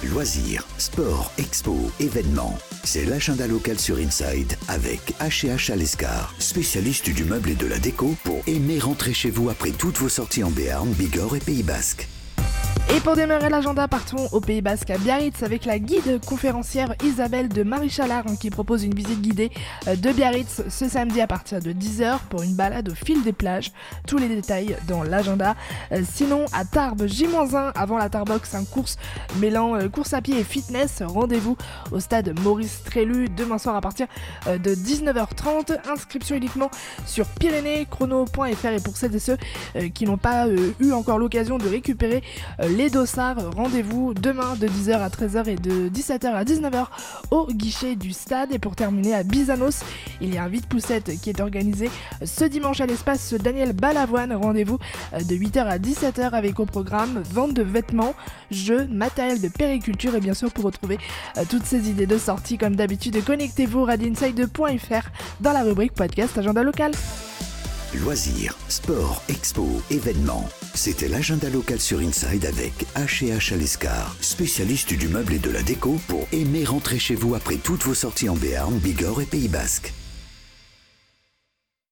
Loisirs, sport, expo, événements. C'est l'agenda local sur Inside avec H&H Alescar, spécialiste du meuble et de la déco pour aimer rentrer chez vous après toutes vos sorties en Béarn, Bigorre et Pays Basque. Et pour démarrer l'agenda, partons au Pays Basque à Biarritz avec la guide conférencière Isabelle de Maréchalard qui propose une visite guidée de Biarritz ce samedi à partir de 10h pour une balade au fil des plages. Tous les détails dans l'agenda. Sinon, à Tarbes, J-1 avant la Tarbox, un course mêlant course à pied et fitness. Rendez-vous au stade Maurice Trélu demain soir à partir de 19h30. Inscription uniquement sur pyrénéechrono.fr et pour celles et ceux qui n'ont pas eu encore l'occasion de récupérer les dossards, rendez-vous demain de 10h à 13h et de 17h à 19h au guichet du stade. Et pour terminer à Bizanos, il y a un vide-poussette qui est organisé ce dimanche à l'espace Daniel Balavoine. Rendez-vous de 8h à 17h avec au programme vente de vêtements, jeux, matériel de périculture et bien sûr pour retrouver toutes ces idées de sortie comme d'habitude, connectez-vous radinside.fr dans la rubrique podcast agenda local. Loisirs, sport, expo, événements. C'était l'agenda local sur Inside avec H&H Alescar, spécialiste du meuble et de la déco pour aimer rentrer chez vous après toutes vos sorties en Béarn, Bigorre et Pays Basque.